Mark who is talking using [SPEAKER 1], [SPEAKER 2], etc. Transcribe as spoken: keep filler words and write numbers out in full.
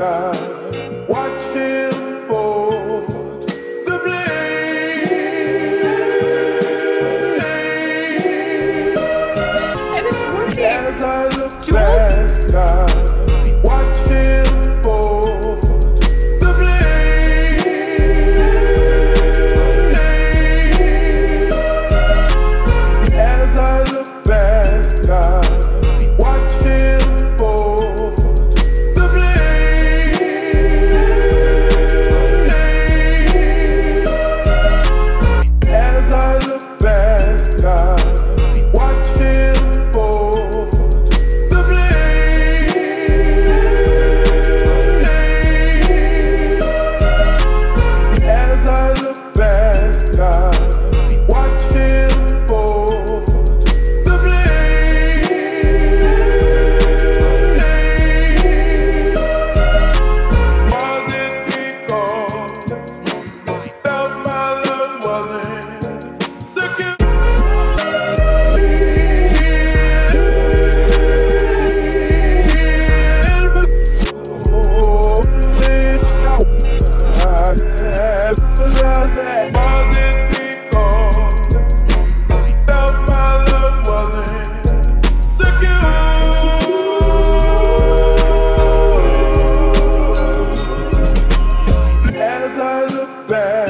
[SPEAKER 1] God, watched him board the blade.
[SPEAKER 2] And it's working.
[SPEAKER 1] As I look
[SPEAKER 2] Jules?
[SPEAKER 1] back, God, watched him board the blade. As I look back, God, watched him board the blade. As I look back, God, watched him board the blade. As I look back, God, watched him board the blade. Was it because I felt my love wasn't secure? As I look back